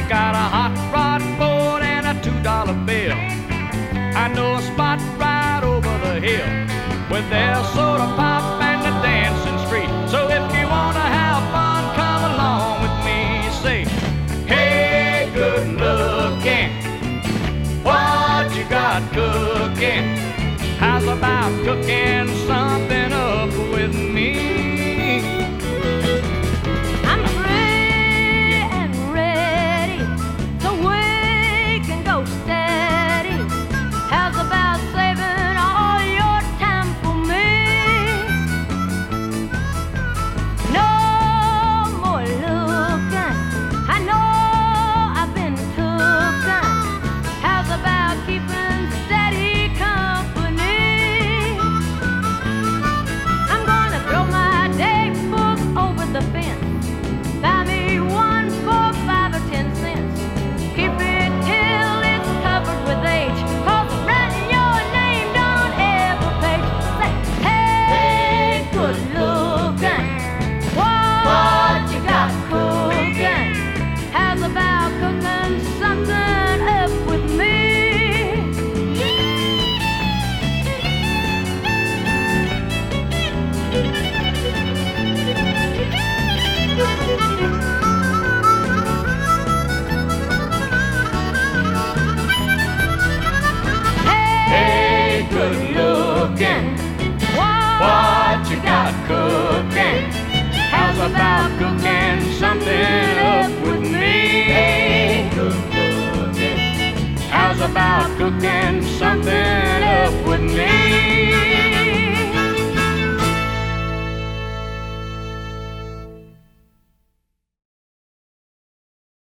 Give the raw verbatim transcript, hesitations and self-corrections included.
got a hot rod Ford and a two dollar bill. I know a spot right over the hill with their soda pop and the dancing street. So if you wanna have fun, come along with me. Say, hey, good looking, what you got cooking? How's about cooking something up with me? I'm free and ready, so we can go steady. How's about saving all your time for me? No more looking, I know I've been tooken. How's about keeping steady company? I'm gonna throw my day book over the fence. Buy me one for five or ten cents. Keep it till it's covered with age. 'Cause writing your name don't ever page. Say, hey, good looking, what you got cooking? How's about cooking something up with me? Hey, good looking, what you got cooking? How's about cooking